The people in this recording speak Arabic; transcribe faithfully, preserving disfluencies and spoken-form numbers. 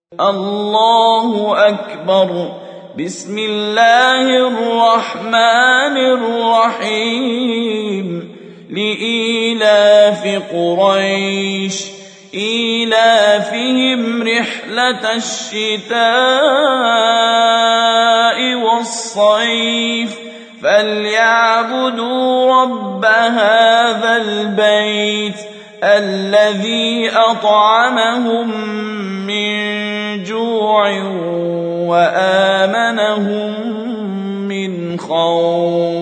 الله أكبر. بسم الله الرحمن الرحيم. لإيلاف قريش إيلافهم رحلة الشتاء والصيف فليعبدوا رب هذا البيت الذي أطعمهم من جوع وآمنهم من خوف.